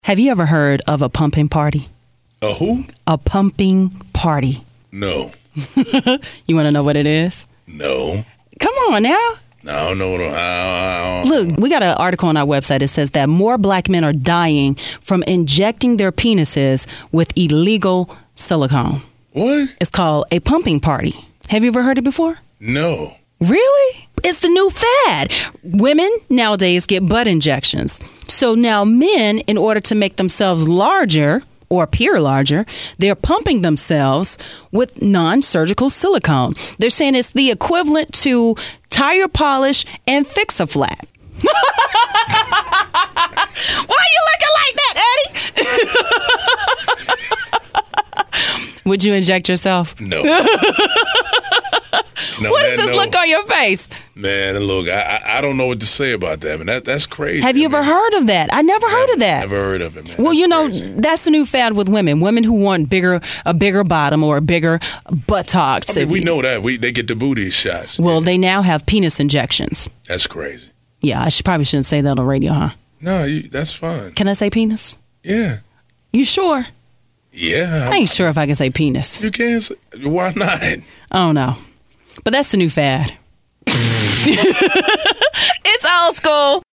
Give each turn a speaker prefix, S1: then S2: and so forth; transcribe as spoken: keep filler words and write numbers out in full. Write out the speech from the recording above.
S1: Have you ever heard of a pumping party?
S2: A who?
S1: A pumping party.
S2: No.
S1: You want to know what it is?
S2: No.
S1: Come on now.
S2: No, I don't know. What I, I don't,
S1: Look, we got an article on our website that says that more black men are dying from injecting their penises with illegal silicone.
S2: What?
S1: It's called a pumping party. Have you ever heard it before?
S2: No.
S1: Really? It's the new fad. Women nowadays get butt injections. So now men, in order to make themselves larger or appear larger, they're pumping themselves with non-surgical silicone. They're saying it's the equivalent to tire polish and Fix-A-Flat. Why are you looking like that, Eddie? Would you inject yourself?
S2: No. No,
S1: what
S2: man,
S1: is this
S2: no.
S1: look on your face?
S2: Man, look, I, I I don't know what to say about that, man. That that's crazy.
S1: Have you
S2: man.
S1: ever heard of that? I never heard
S2: Never-
S1: of that.
S2: Never heard of it, man.
S1: Well,
S2: That's
S1: you know,
S2: crazy.
S1: that's the new fad with women. Women who want bigger, a bigger bottom or a bigger buttocks.
S2: I mean,
S1: If
S2: we
S1: you-
S2: know that. We they get the booty shots.
S1: Well, they now have penis injections.
S2: That's crazy.
S1: Yeah, I should probably shouldn't say that on the radio, huh?
S2: No, you, that's fine.
S1: Can I say penis?
S2: Yeah.
S1: You sure?
S2: Yeah.
S1: I ain't sure if I can say penis.
S2: You can't. Say, why not?
S1: I don't know. But that's the new fad. It's old school.